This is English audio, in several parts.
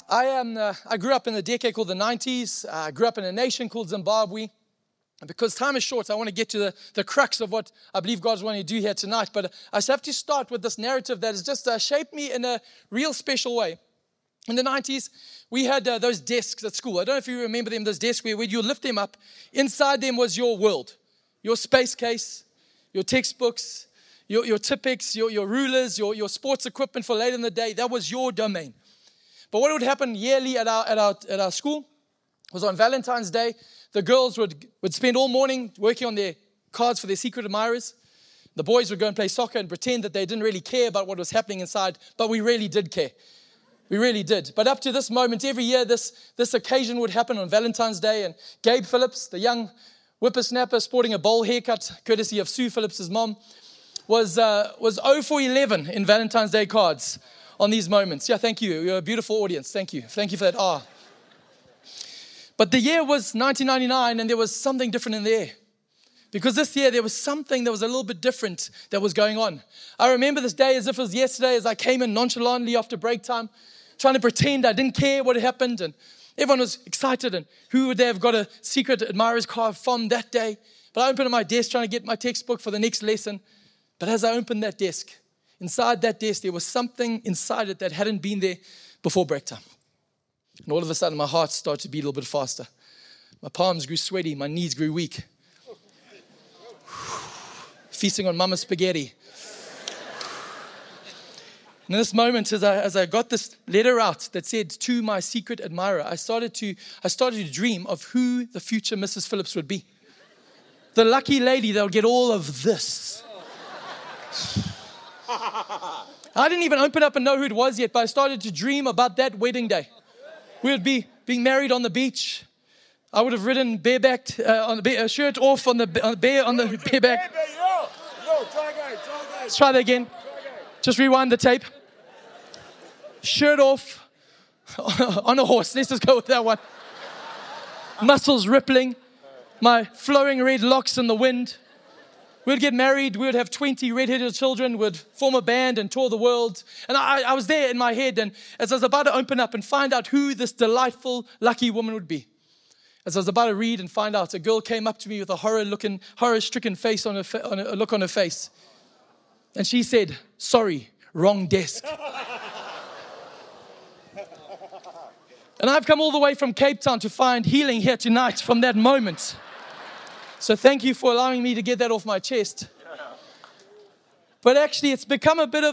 I grew up in a decade called the 90s. I grew up in a nation called Zimbabwe. And because time is short, I want to get to the crux of what I believe God's wanting to do here tonight. But I just have to start with this narrative that has just shaped me in a real special way. In the 90s, we had those desks at school. I don't know if you remember them, those desks where you lift them up. Inside them was your world, your space case, your textbooks, your Tipex, your rulers, your sports equipment for later in the day. That was your domain. But what would happen yearly at our school was on Valentine's Day, the girls would spend all morning working on their cards for their secret admirers. The boys would go and play soccer and pretend that they didn't really care about what was happening inside, but we really did care. We really did. But up to this moment, every year, this occasion would happen on Valentine's Day, and Gabe Phillips, the young whippersnapper sporting a bowl haircut, courtesy of Sue Phillips' mom, was 0 for 11 in Valentine's Day cards on these moments. Yeah, thank you. You're a beautiful audience. Thank you. Thank you for that. But the year was 1999, and there was something different in the air. Because this year, there was something that was a little bit different that was going on. I remember this day as if it was yesterday, as I came in nonchalantly after break time, trying to pretend I didn't care what had happened, and everyone was excited, and who would they have got a secret admirer's card from that day? But I opened up my desk trying to get my textbook for the next lesson. But as I opened that desk, inside that desk, there was something inside it that hadn't been there before break time. And all of a sudden, my heart started to beat a little bit faster. My palms grew sweaty, my knees grew weak. Feasting on mama's spaghetti. And in this moment, as I got this letter out that said, to my secret admirer, I started to dream of who the future Mrs. Phillips would be. The lucky lady that would get all of this. I didn't even open up and know who it was yet, but I started to dream about that wedding day. We would be being married on the beach. I would have ridden bareback, shirt off on the bareback. Let's try that again. Just rewind the tape. Shirt off on a horse. Let's just go with that one. Muscles rippling. My flowing red locks in the wind. We'd get married. We would have 20 red-headed children. We'd form a band and tour the world. And I was there in my head. And as I was about to open up and find out who this delightful, lucky woman would be, as I was about to read and find out, a girl came up to me with a horror-stricken face a look on her face. And she said, "Sorry, wrong desk." And I've come all the way from Cape Town to find healing here tonight from that moment. So thank you for allowing me to get that off my chest. But actually, it's become a bit of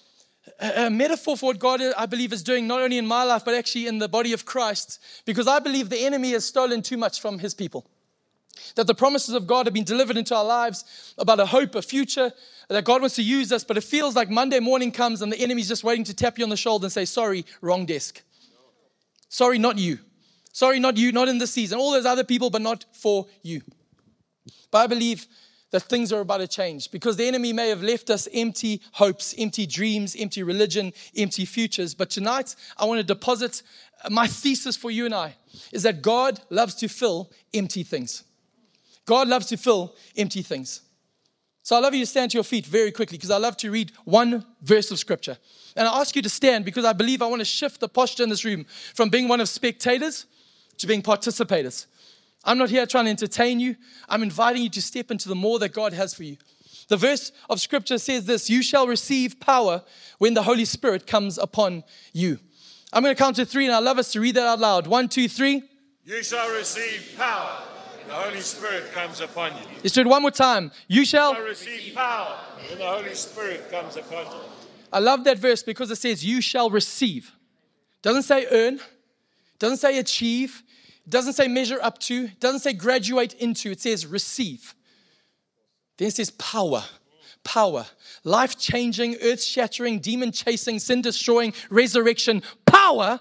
a metaphor for what God, I believe, is doing, not only in my life, but actually in the body of Christ. Because I believe the enemy has stolen too much from his people. That the promises of God have been delivered into our lives about a hope, a future, that God wants to use us. But it feels like Monday morning comes and the enemy's just waiting to tap you on the shoulder and say, "Sorry, wrong desk. Sorry, not you. Sorry, not you, not in this season. All those other people, but not for you." But I believe that things are about to change because the enemy may have left us empty hopes, empty dreams, empty religion, empty futures. But tonight, I want to deposit my thesis for you and I is that God loves to fill empty things. God loves to fill empty things. So I love you to stand to your feet very quickly because I love to read one verse of scripture. And I ask you to stand because I believe I want to shift the posture in this room from being one of spectators to being participators. I'm not here trying to entertain you. I'm inviting you to step into the more that God has for you. The verse of scripture says this: "You shall receive power when the Holy Spirit comes upon you." I'm going to count to 3 and I'd love us to read that out loud. 1, 2, 3. You shall receive power when the Holy Spirit comes upon you. Let's do it one more time. You shall Receive power when the Holy Spirit comes upon you. I love that verse because it says you shall receive. It doesn't say earn. It doesn't say achieve. It doesn't say measure up to. It doesn't say graduate into. It says receive. Then it says power. Power. Life-changing, earth-shattering, demon-chasing, sin-destroying, resurrection. Power.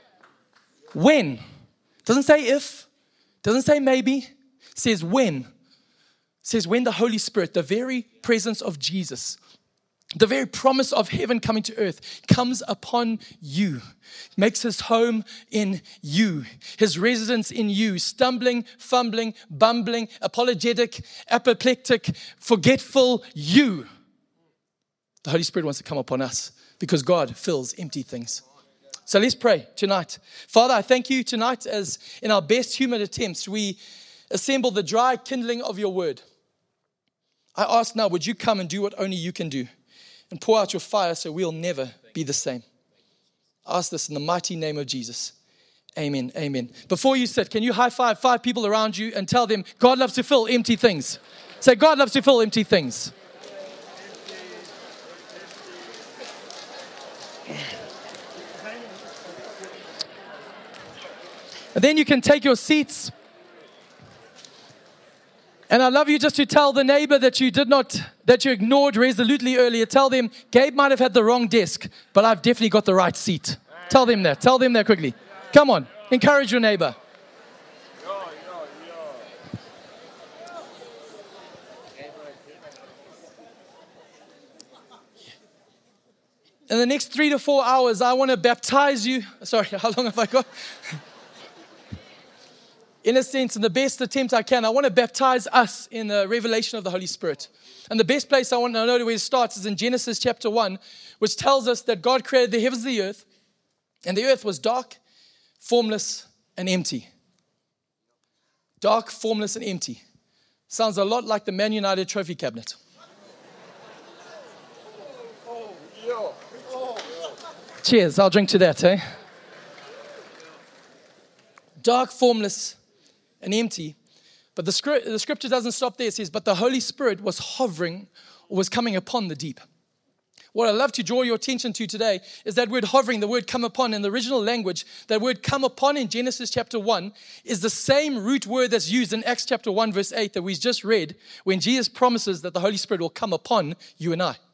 When? It doesn't say if. It doesn't say maybe. It says when. It says when the Holy Spirit, the very presence of Jesus, the very promise of heaven coming to earth comes upon you, makes his home in you, his residence in you, stumbling, fumbling, bumbling, apologetic, apoplectic, forgetful you. The Holy Spirit wants to come upon us because God fills empty things. So let's pray tonight. Father, I thank you tonight as in our best human attempts, we assemble the dry kindling of your word. I ask now, would you come and do what only you can do and pour out your fire so we'll never be the same. I ask this in the mighty name of Jesus. Amen, amen. Before you sit, can you high five 5 people around you and tell them, God loves to fill empty things. Say, God loves to fill empty things. And then you can take your seats. And I'd love you just to tell the neighbor that you ignored resolutely earlier. Tell them, Gabe might have had the wrong desk, but I've definitely got the right seat. Tell them that. Tell them that quickly. Come on. Encourage your neighbor. In the next 3 to 4 hours, I want to baptize you. Sorry, how long have I got? In a sense, in the best attempt I can, I want to baptize us in the revelation of the Holy Spirit. And the best place I want to know where it starts is in Genesis chapter 1, which tells us that God created the heavens and the earth, and the earth was dark, formless, and empty. Dark, formless, and empty. Sounds a lot like the Man United trophy cabinet. Cheers, I'll drink to that, eh? Dark, formless, and empty. But the scripture doesn't stop there. It says, but the Holy Spirit was hovering, or was coming upon the deep. What I'd love to draw your attention to today is that word hovering, the word come upon in the original language. That word come upon in Genesis chapter 1 is the same root word that's used in Acts chapter 1 verse 8 that we just read when Jesus promises that the Holy Spirit will come upon you and I.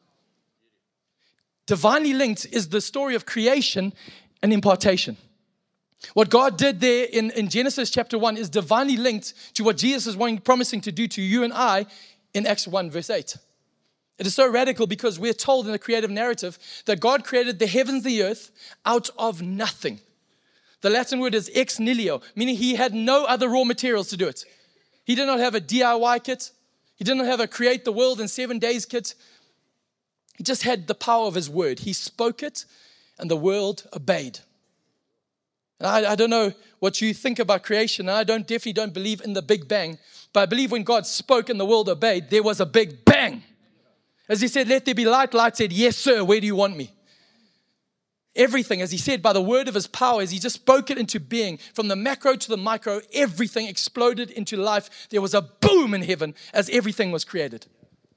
Divinely linked is the story of creation and impartation. What God did there in Genesis chapter 1 is divinely linked to what Jesus is promising to do to you and I in Acts 1 verse 8. It is so radical because we're told in the creative narrative that God created the heavens and the earth out of nothing. The Latin word is ex nihilo, meaning he had no other raw materials to do it. He did not have a DIY kit. He did not have a create the world in 7 days kit. He just had the power of his word. He spoke it and the world obeyed. And I don't know what you think about creation. I definitely don't believe in the Big Bang. But I believe when God spoke and the world obeyed, there was a big bang. As he said, let there be light. Light said, yes, sir, where do you want me? Everything, as he said, by the word of his power, as he just spoke it into being, from the macro to the micro, everything exploded into life. There was a boom in heaven as everything was created.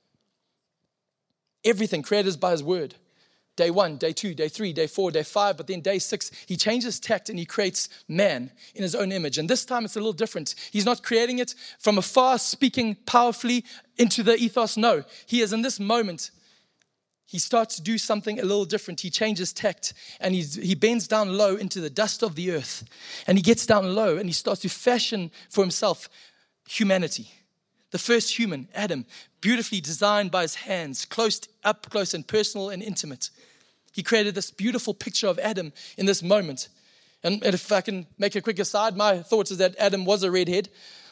Everything created by his word. Day 1, day 2, day 3, day 4, day 5, but then day 6, he changes tact and he creates man in his own image. And this time it's a little different. He's not creating it from afar, speaking powerfully into the ethos. No, he is in this moment. He starts to do something a little different. He changes tact and he bends down low into the dust of the earth. And he gets down low and he starts to fashion for himself humanity. The first human, Adam, beautifully designed by his hands, up close and personal and intimate. He created this beautiful picture of Adam in this moment. And if I can make a quick aside, my thoughts is that Adam was a redhead.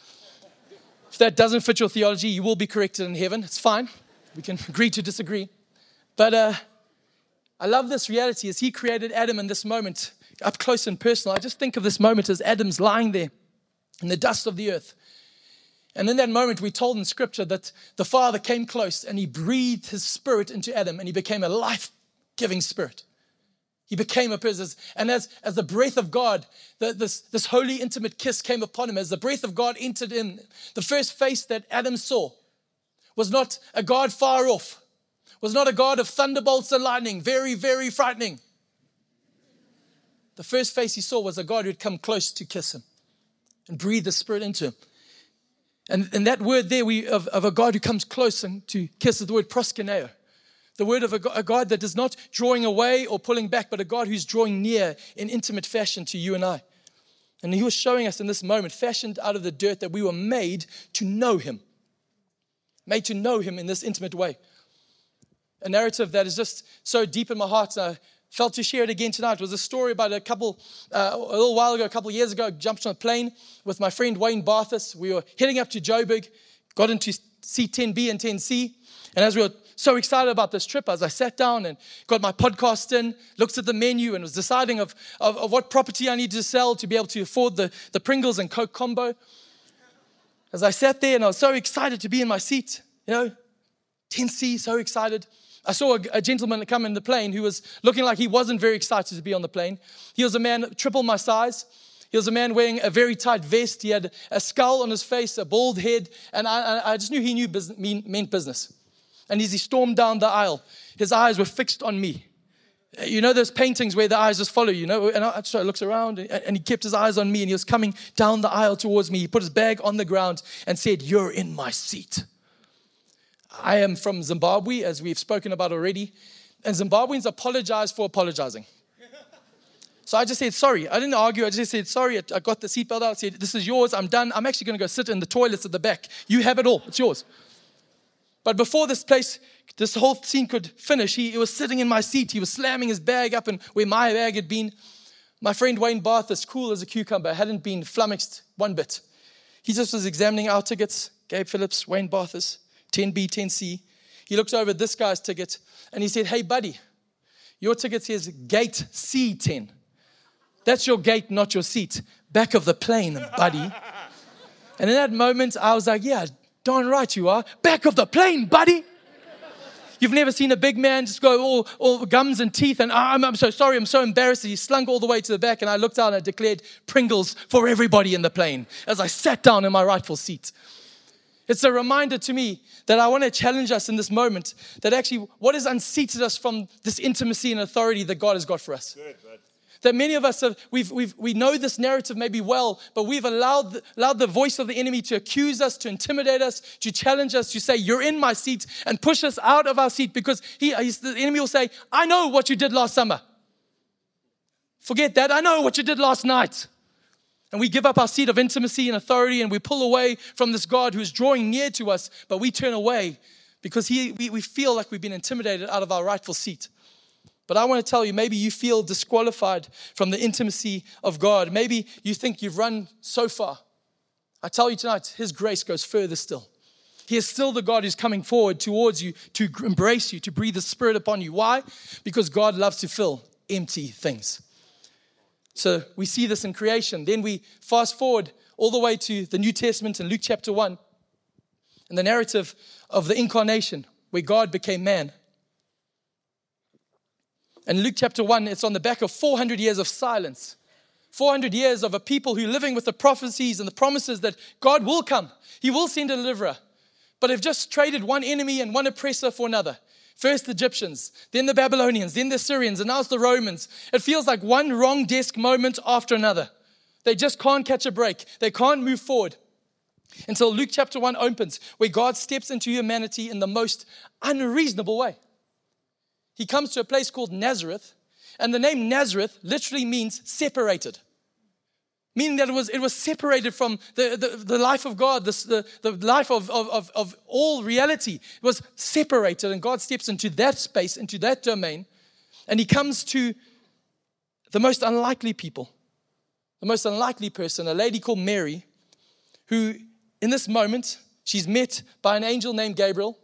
If that doesn't fit your theology, you will be corrected in heaven. It's fine. We can agree to disagree. But I love this reality as he created Adam in this moment, up close and personal. I just think of this moment as Adam's lying there in the dust of the earth. And in that moment, we're told in Scripture that the Father came close and he breathed his spirit into Adam and he became a life-giving spirit. He became a person. And as the breath of God, this holy, intimate kiss came upon him. As the breath of God entered in, the first face that Adam saw was not a God far off, was not a God of thunderbolts and lightning, very, very frightening. The first face he saw was a God who had come close to kiss him and breathe the Spirit into him. And that word there of a God who comes close and to kiss is the word proskuneo. The word of a God that is not drawing away or pulling back, but a God who's drawing near in intimate fashion to you and I. And he was showing us in this moment, fashioned out of the dirt, that we were made to know him. Made to know him in this intimate way. A narrative that is just so deep in my heart. I felt to share it again tonight. It was a story about a little while ago, a couple of years ago. I jumped on a plane with my friend Wayne Barthus. We were heading up to Joburg, got into seat 10B and 10C. And as we were so excited about this trip as I sat down and got my podcast in, looked at the menu and was deciding of what property I needed to sell to be able to afford the Pringles and Coke combo. As I sat there and I was so excited to be in my seat, 10C, so excited. I saw a gentleman come in the plane who was looking like he wasn't very excited to be on the plane. He was a man triple my size. He was a man wearing a very tight vest. He had a skull on his face, a bald head, and I just knew he meant business. And as he stormed down the aisle, his eyes were fixed on me. You know those paintings where the eyes just follow you, And so he looks around, and he kept his eyes on me, and he was coming down the aisle towards me. He put his bag on the ground and said, "You're in my seat." I am from Zimbabwe, as we've spoken about already, and Zimbabweans apologize for apologizing. So I just said, sorry. I didn't argue. I just said, sorry. I got the seatbelt out. I said, this is yours. I'm done. I'm actually going to go sit in the toilets at the back. You have it all. It's yours. But before this whole scene could finish, he was sitting in my seat. He was slamming his bag up and where my bag had been. My friend Wayne Barth, as cool as a cucumber, hadn't been flummoxed one bit. He just was examining our tickets. Gabe Phillips, Wayne Barth's, 10B, 10C. He looked over at this guy's ticket and he said, "Hey, buddy, your ticket says gate C10. That's your gate, not your seat. Back of the plane, buddy." And in that moment, I was like, yeah, darn right you are. Back of the plane, buddy. You've never seen a big man just go all gums and teeth and I'm so sorry, I'm so embarrassed. He slunk all the way to the back and I looked out and I declared Pringles for everybody in the plane as I sat down in my rightful seat. It's a reminder to me that I want to challenge us in this moment that actually what has unseated us from this intimacy and authority that God has got for us. Good. That many of us we know this narrative maybe well, but we've allowed the voice of the enemy to accuse us, to intimidate us, to challenge us, to say, "You're in my seat," and push us out of our seat because the enemy will say, "I know what you did last summer. Forget that. I know what you did last night." And we give up our seat of intimacy and authority and we pull away from this God who is drawing near to us, but we turn away because we feel like we've been intimidated out of our rightful seat. But I want to tell you, maybe you feel disqualified from the intimacy of God. Maybe you think you've run so far. I tell you tonight, His grace goes further still. He is still the God who's coming forward towards you to embrace you, to breathe the Spirit upon you. Why? Because God loves to fill empty things. So we see this in creation. Then we fast forward all the way to the New Testament in Luke chapter 1 and the narrative of the incarnation where God became man. In Luke chapter 1, it's on the back of 400 years of silence. 400 years of a people who are living with the prophecies and the promises that God will come. He will send a deliverer. But have just traded one enemy and one oppressor for another. First the Egyptians, then the Babylonians, then the Syrians, and now it's the Romans. It feels like one wrong desk moment after another. They just can't catch a break. They can't move forward. Until Luke chapter 1 opens, where God steps into humanity in the most unreasonable way. He comes to a place called Nazareth, and the name Nazareth literally means separated. Meaning that it was separated from the life of God, the life of all reality. It was separated, and God steps into that space, into that domain, and He comes to the most unlikely people, the most unlikely person, a lady called Mary, who in this moment, she's met by an angel named Gabriel.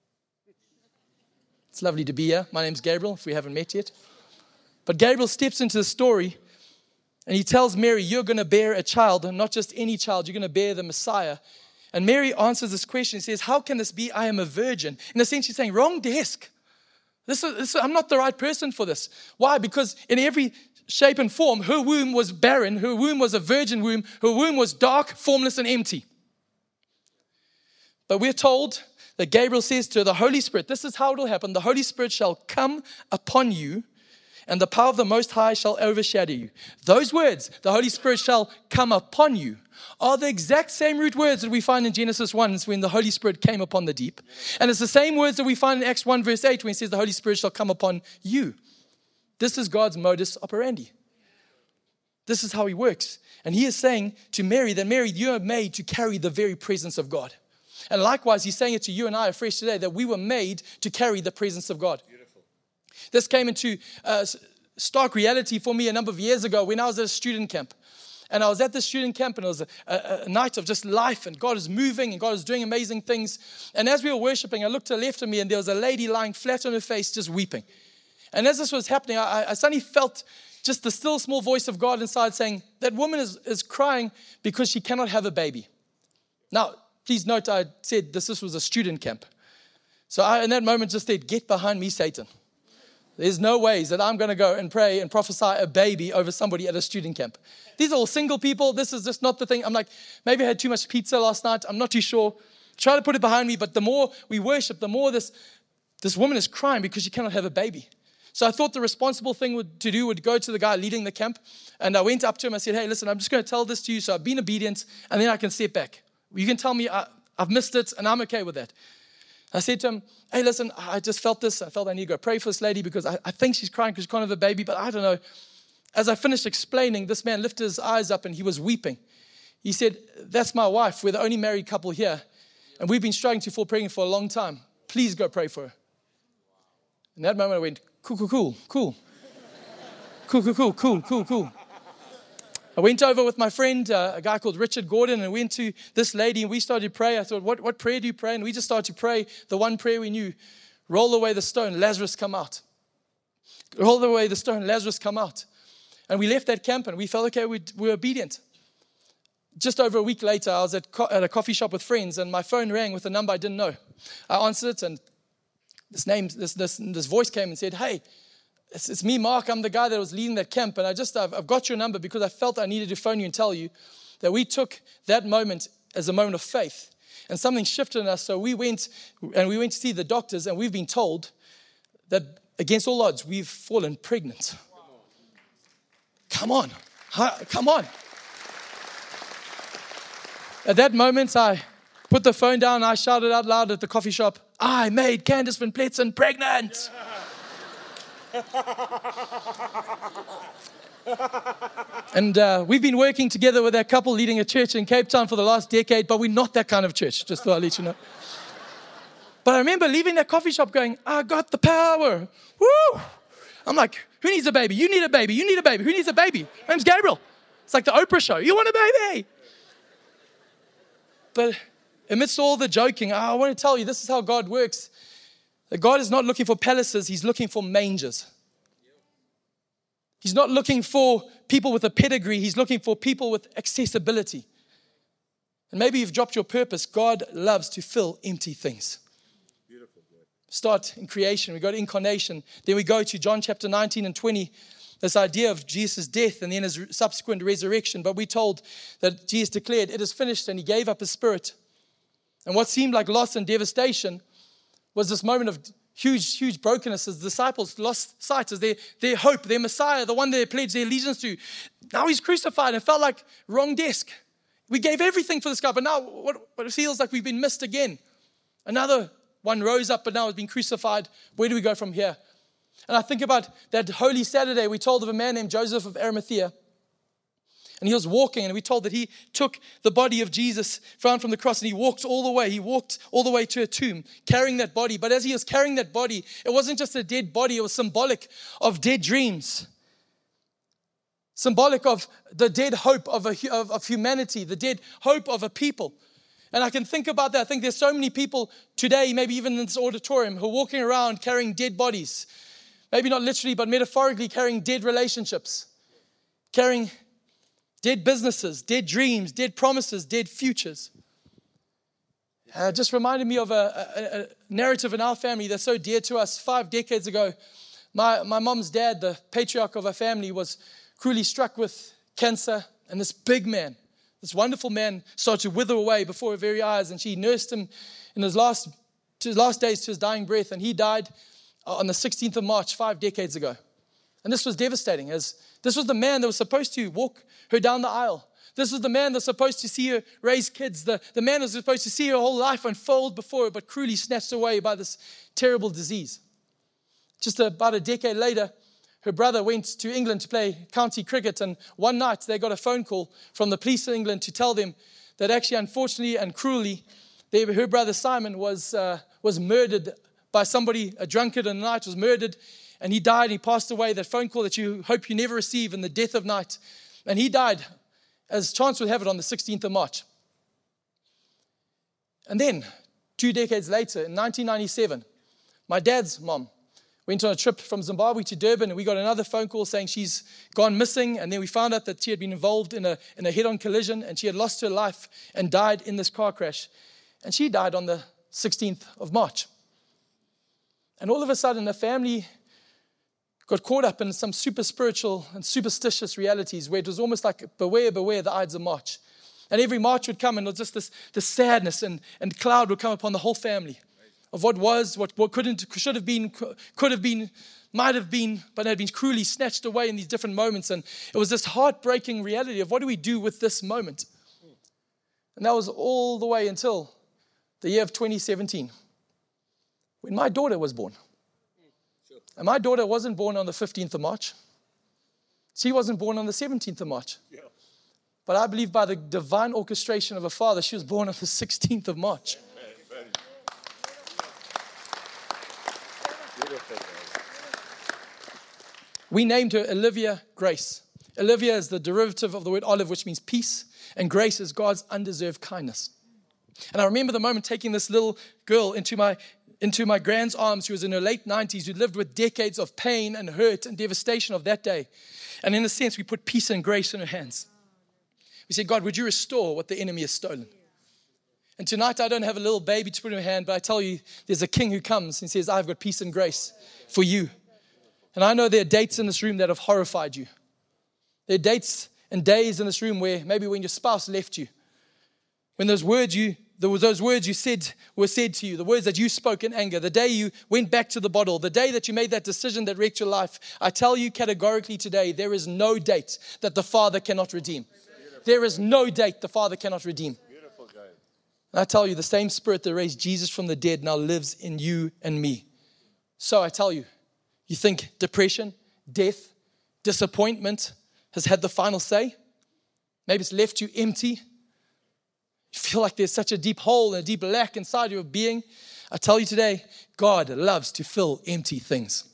It's lovely to be here. My name's Gabriel, if we haven't met yet. But Gabriel steps into the story and he tells Mary, "You're going to bear a child, and not just any child, you're going to bear the Messiah." And Mary answers this question. She says, "How can this be? I am a virgin." In a sense, she's saying, wrong desk. I'm not the right person for this. Why? Because in every shape and form, her womb was barren. Her womb was a virgin womb. Her womb was dark, formless, and empty. But we're told that Gabriel says to her, the Holy Spirit, this is how it will happen. The Holy Spirit shall come upon you, and the power of the Most High shall overshadow you. Those words, the Holy Spirit shall come upon you, are the exact same root words that we find in Genesis 1 when the Holy Spirit came upon the deep. And it's the same words that we find in Acts 1 verse 8 when it says the Holy Spirit shall come upon you. This is God's modus operandi. This is how He works. And He is saying to Mary that, Mary, you are made to carry the very presence of God. And likewise, He's saying it to you and I afresh today, that we were made to carry the presence of God. Beautiful. This came into stark reality for me a number of years ago when I was at a student camp. And I was at the student camp, and it was a night of just life, and God is moving, and God is doing amazing things. And as we were worshiping, I looked to the left of me, and there was a lady lying flat on her face, just weeping. And as this was happening, I suddenly felt just the still small voice of God inside saying, that woman is crying because she cannot have a baby. Now, please note, I said this was a student camp. So I, in that moment, just said, get behind me, Satan. There's no ways that I'm going to go and pray and prophesy a baby over somebody at a student camp. These are all single people. This is just not the thing. I'm like, maybe I had too much pizza last night. I'm not too sure. Try to put it behind me. But the more we worship, the more this woman is crying because she cannot have a baby. So I thought the responsible thing would go to the guy leading the camp. And I went up to him. I said, hey, listen, I'm just going to tell this to you. So I've been obedient. And then I can step back. You can tell me I've missed it. And I'm okay with that. I said to him, hey, listen, I just felt this. I felt I need to go pray for this lady because I think she's crying because she can't have a baby, but I don't know. As I finished explaining, this man lifted his eyes up and he was weeping. He said, that's my wife. We're the only married couple here. And we've been struggling to fall pregnant for a long time. Please go pray for her. In that moment, I went, cool. I went over with my friend, a guy called Richard Gordon, and went to this lady, and we started to pray. I thought, what prayer do you pray? And we just started to pray the one prayer we knew. Roll away the stone, Lazarus come out. Roll away the stone, Lazarus come out. And we left that camp, and we felt, okay, we were obedient. Just over a week later, I was at a coffee shop with friends, and my phone rang with a number I didn't know. I answered it, and this voice came and said, hey, it's me, Mark. I'm the guy that was leading that camp. And I've got your number because I felt I needed to phone you and tell you that we took that moment as a moment of faith. And something shifted in us. So we went to see the doctors, and we've been told that against all odds, we've fallen pregnant. Come on. At that moment, I put the phone down. I shouted out loud at the coffee shop, I made Candice Van Pletsen pregnant. And we've been working together with that couple leading a church in Cape Town for the last decade, but we're not that kind of church, just thought I'd let you know. But I remember leaving that coffee shop going, I got the power. Woo! I'm like, who needs a baby? You need a baby. You need a baby. Who needs a baby? My name's Gabriel. It's like the Oprah show. You want a baby? But amidst all the joking, I want to tell you, this is how God works. That God is not looking for palaces, He's looking for mangers. He's not looking for people with a pedigree, He's looking for people with accessibility. And maybe you've dropped your purpose. God loves to fill empty things. Beautiful. Start in creation, we go to incarnation, then we go to John chapter 19 and 20, this idea of Jesus' death and then His subsequent resurrection. But we're told that Jesus declared, it is finished, and He gave up His spirit. And what seemed like loss and devastation was this moment of huge brokenness as the disciples lost sight as their hope, their Messiah, the one they pledged their allegiance to. Now He's crucified and felt like wrong desk. We gave everything for this guy, but now what it feels like we've been missed again. Another one rose up, but now has been crucified. Where do we go from here? And I think about that Holy Saturday, we told of a man named Joseph of Arimathea. And he was walking, and we told that he took the body of Jesus found from the cross, and he walked all the way. He walked all the way to a tomb, carrying that body. But as he was carrying that body, it wasn't just a dead body. It was symbolic of dead dreams. Symbolic of the dead hope of humanity, the dead hope of a people. And I can think about that. I think there's so many people today, maybe even in this auditorium, who are walking around carrying dead bodies. Maybe not literally, but metaphorically carrying dead relationships. Carrying dead businesses, dead dreams, dead promises, dead futures. Just reminded me of a narrative in our family that's so dear to us. 5 decades ago, my mom's dad, the patriarch of our family, was cruelly struck with cancer. And this big man, this wonderful man, started to wither away before her very eyes. And she nursed him in his last days to his dying breath. And he died on the 16th of March, 5 decades ago. And this was devastating, as this was the man that was supposed to walk her down the aisle. This was the man that was supposed to see her raise kids. The man that was supposed to see her whole life unfold before her, but cruelly snatched away by this terrible disease. Just about a decade later, her brother went to England to play county cricket, and one night they got a phone call from the police in England to tell them that actually, unfortunately and cruelly, her brother Simon was murdered by somebody. A drunkard in the night was murdered. And he died, he passed away, that phone call that you hope you never receive in the death of night. And he died as chance would have it, on the 16th of March. And then, 2 decades later, in 1997, my dad's mom went on a trip from Zimbabwe to Durban, and we got another phone call saying she's gone missing. And then we found out that she had been involved in a head-on collision, and she had lost her life and died in this car crash. And she died on the 16th of March. And all of a sudden, the family got caught up in some super spiritual and superstitious realities where it was almost like, beware, beware, the Ides of March. And every March would come, and it was just this sadness and cloud would come upon the whole family of what was, what couldn't, should have been, could have been, might have been, but had been cruelly snatched away in these different moments. And it was this heartbreaking reality of what do we do with this moment? And that was all the way until the year of 2017, when my daughter was born. And my daughter wasn't born on the 15th of March. She wasn't born on the 17th of March. But I believe by the divine orchestration of a father, she was born on the 16th of March. We named her Olivia Grace. Olivia is the derivative of the word olive, which means peace, and grace is God's undeserved kindness. And I remember the moment taking this little girl into my grand's arms, who was in her late 90s, who lived with decades of pain and hurt and devastation of that day. And in a sense, we put peace and grace in her hands. We said, God, would you restore what the enemy has stolen? And tonight, I don't have a little baby to put in her hand, but I tell you, there's a king who comes and says, I've got peace and grace for you. And I know there are dates in this room that have horrified you. There are dates and days in this room where maybe when your spouse left you, when those words you said were said to you, the words that you spoke in anger, the day you went back to the bottle, the day that you made that decision that wrecked your life, I tell you categorically today, there is no date that the Father cannot redeem. There is no date the Father cannot redeem. And I tell you, the same Spirit that raised Jesus from the dead now lives in you and me. So I tell you, you think depression, death, disappointment has had the final say? Maybe it's left you empty. You feel like there's such a deep hole and a deep lack inside your being. I tell you today, God loves to fill empty things.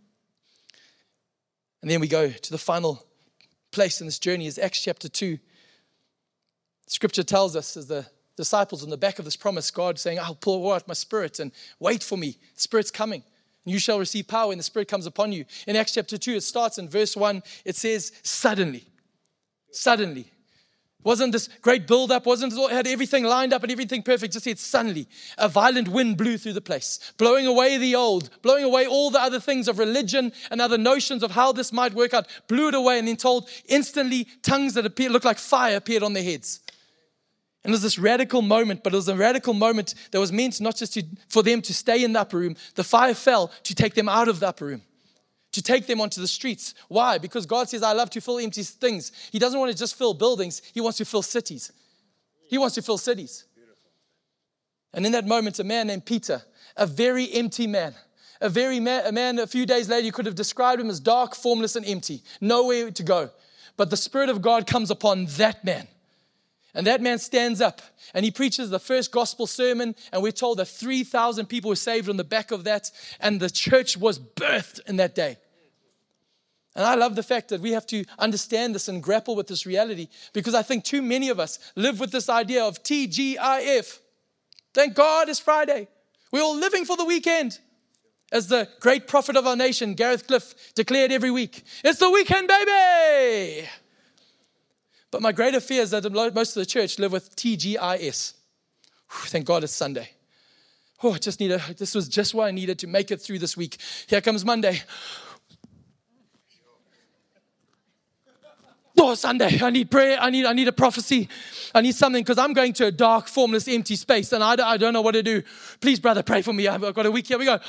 And then we go to the final place in this journey is Acts chapter 2. Scripture tells us as the disciples on the back of this promise, God saying, I'll pour out my Spirit and wait for me. The Spirit's coming. And you shall receive power when the Spirit comes upon you. In Acts chapter 2, it starts in verse 1. It says, suddenly. Suddenly. Wasn't this great build-up, had everything lined up and everything perfect. Just said suddenly, a violent wind blew through the place, blowing away the old, blowing away all the other things of religion and other notions of how this might work out, blew it away, and then told instantly tongues that looked like fire appeared on their heads. And it was this radical moment, but it was a radical moment that was meant not just for them to stay in the upper room. The fire fell to take them out of the upper room, to take them onto the streets. Why? Because God says, I love to fill empty things. He doesn't want to just fill buildings. He wants to fill cities. He wants to fill cities. And in that moment, a man named Peter, a very empty man, a man a few days later, you could have described him as dark, formless, and empty. Nowhere to go. But the Spirit of God comes upon that man. And that man stands up and he preaches the first gospel sermon. And we're told that 3,000 people were saved on the back of that. And the church was birthed in that day. And I love the fact that we have to understand this and grapple with this reality, because I think too many of us live with this idea of TGIF. Thank God it's Friday. We're all living for the weekend. As the great prophet of our nation, Gareth Cliff, declared every week, it's the weekend, baby. But my greater fear is that most of the church live with TGIS. Thank God it's Sunday. This was just what I needed to make it through this week. Here comes Monday. Oh, Sunday, I need prayer, I need a prophecy, I need something, because I'm going to a dark, formless, empty space, and I don't know what to do. Please, brother, pray for me. I've got a week. Here we go.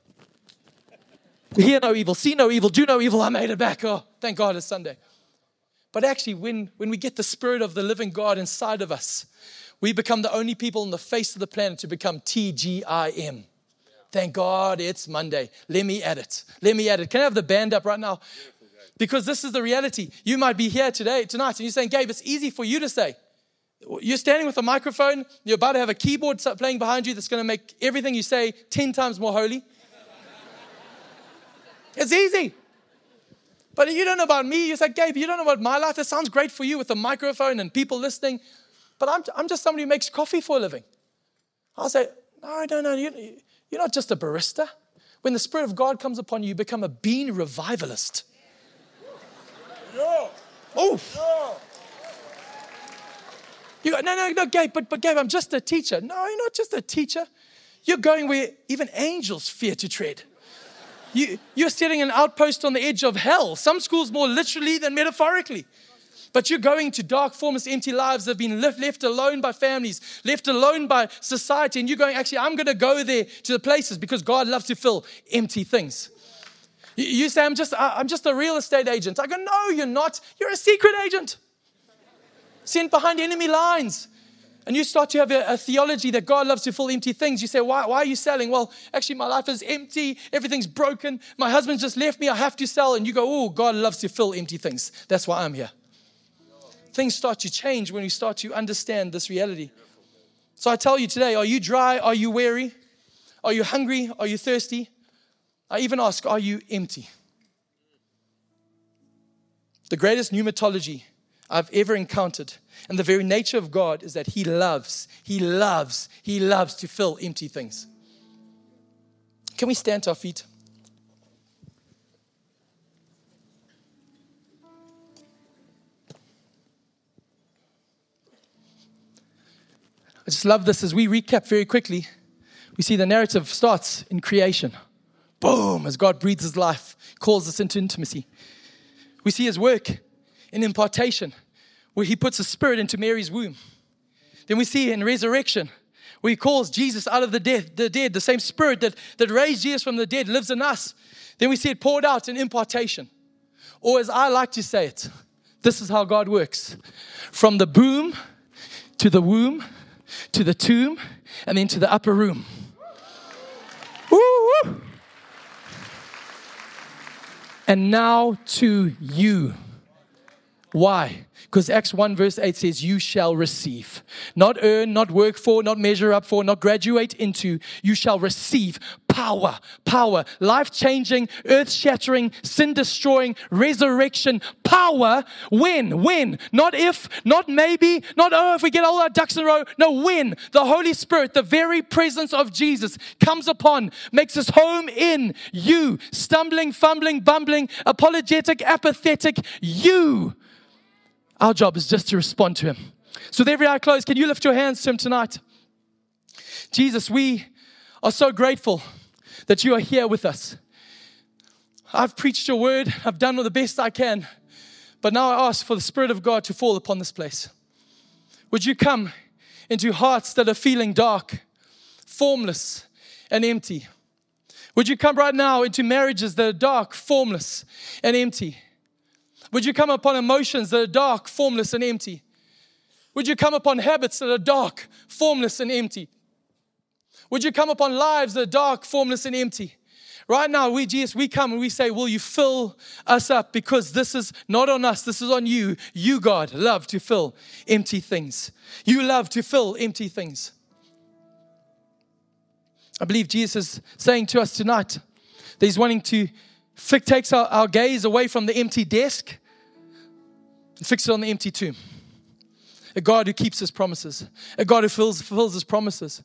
Hear no evil, see no evil, do no evil. I made it back. Oh, thank God it's Sunday. But actually, when we get the Spirit of the living God inside of us, we become the only people on the face of the planet to become TGIM. Thank God it's Monday. Let me at it. Can I have the band up right now? Because this is the reality. You might be here tonight, and you're saying, Gabe, it's easy for you to say. You're standing with a microphone. You're about to have a keyboard playing behind you that's going to make everything you say 10 times more holy. It's easy. But you don't know about me. You say, Gabe, you don't know about my life. That sounds great for you with a microphone and people listening. But I'm just somebody who makes coffee for a living. I'll say, no. You're not just a barista. When the Spirit of God comes upon you, you become a bean revivalist. No. Oh. No. You go, no, Gabe, but Gabe, I'm just a teacher. No, you're not just a teacher. You're going where even angels fear to tread. You're setting an outpost on the edge of hell. Some schools more literally than metaphorically. But you're going to dark, formless, empty lives that have been left alone by families, left alone by society. And you're going, actually, I'm going to go there to the places because God loves to fill empty things. You say, I'm just a real estate agent. I go, no, you're not. You're a secret agent. Sent behind enemy lines. And you start to have a theology that God loves to fill empty things. You say, why are you selling? Well, actually, my life is empty. Everything's broken. My husband just left me. I have to sell. And you go, oh, God loves to fill empty things. That's why I'm here. Things start to change when we start to understand this reality. So I tell you today, are you dry? Are you weary? Are you hungry? Are you thirsty? I even ask, are you empty? The greatest pneumatology I've ever encountered, and the very nature of God, is that He loves to fill empty things. Can we stand to our feet? I just love this as we recap very quickly. We see the narrative starts in creation. Boom, as God breathes His life, calls us into intimacy. We see His work in impartation, where He puts a spirit into Mary's womb. Then we see in resurrection, where He calls Jesus out of the dead. The same spirit that raised Jesus from the dead lives in us. Then we see it poured out in impartation. Or as I like to say it, this is how God works. From the boom to the womb, to the tomb, and then to the upper room. Woo, woo. And now to you. Why? Because Acts 1 verse 8 says, you shall receive. Not earn, not work for, not measure up for, not graduate into. You shall receive power, life-changing, earth-shattering, sin-destroying, resurrection power. When? Not if, not maybe, not if we get all our ducks in a row. No, when the Holy Spirit, the very presence of Jesus comes upon, makes His home in you. Stumbling, fumbling, bumbling, apologetic, apathetic, you. Our job is just to respond to Him. So with every eye closed, can you lift your hands to Him tonight? Jesus, we are so grateful that you are here with us. I've preached your word. I've done the best I can. But now I ask for the Spirit of God to fall upon this place. Would you come into hearts that are feeling dark, formless, and empty? Would you come right now into marriages that are dark, formless, and empty? Would you come upon emotions that are dark, formless, and empty? Would you come upon habits that are dark, formless, and empty? Would you come upon lives that are dark, formless, and empty? Right now, Jesus, we come and we say, will you fill us up? Because this is not on us, this is on you. You, God, love to fill empty things. You love to fill empty things. I believe Jesus is saying to us tonight that He's wanting to takes our gaze away from the empty desk and fix it on the empty tomb. A God who keeps His promises. A God who fulfills His promises.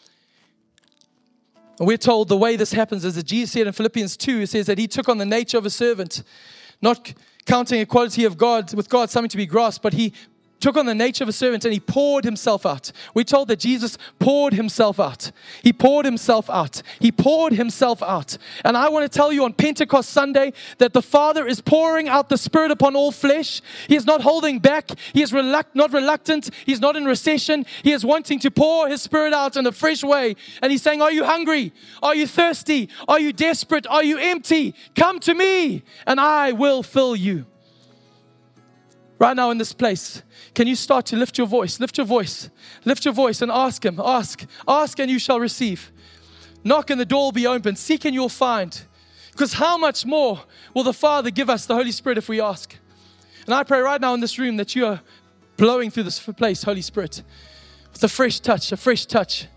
And we're told the way this happens is that Jesus said in Philippians 2, it says that He took on the nature of a servant, not counting equality with God something to be grasped, but He took on the nature of a servant and He poured Himself out. We're told that Jesus poured Himself out. He poured Himself out. He poured Himself out. And I want to tell you on Pentecost Sunday that the Father is pouring out the Spirit upon all flesh. He is not holding back. He is not reluctant. He's not in recession. He is wanting to pour His Spirit out in a fresh way. And He's saying, are you hungry? Are you thirsty? Are you desperate? Are you empty? Come to me and I will fill you. Right now in this place, can you start to lift your voice? Lift your voice. Lift your voice and ask Him. Ask and you shall receive. Knock and the door will be open. Seek and you'll find. Because how much more will the Father give us the Holy Spirit if we ask? And I pray right now in this room that you are blowing through this place, Holy Spirit, with a fresh touch, a fresh touch.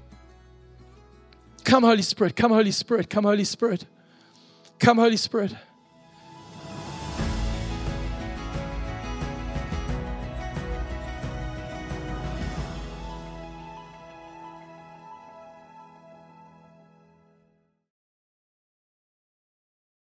Come, Holy Spirit. Come, Holy Spirit. Come, Holy Spirit. Come, Holy Spirit.